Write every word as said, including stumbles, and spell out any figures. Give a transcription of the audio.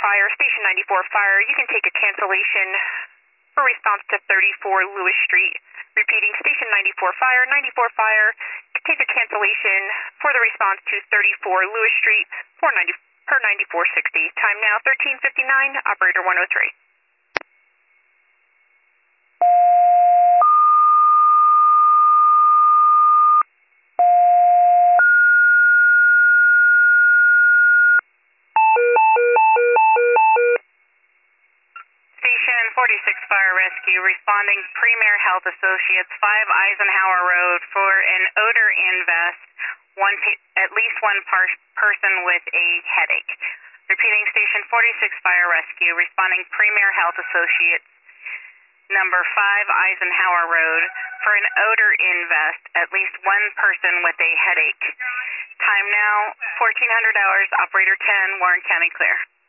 Fire, Station ninety-four Fire. You can take a cancellation for response to thirty-four Lewis Street. Repeating, Station ninety-four Fire, ninety-four Fire. Take a cancellation for the response to thirty-four Lewis Street for ninety per ninety-four sixty. Time now thirteen fifty-nine. Operator one oh three. Station forty-six Fire Rescue, responding Premier Health Associates, five Eisenhower Road for an odor invest, one at least one par person with a headache. Repeating, Station forty-six Fire Rescue, responding Premier Health Associates, number five Eisenhower Road for an odor invest, at least one person with a headache. Time now fourteen hundred hours, Operator ten, Warren County clear.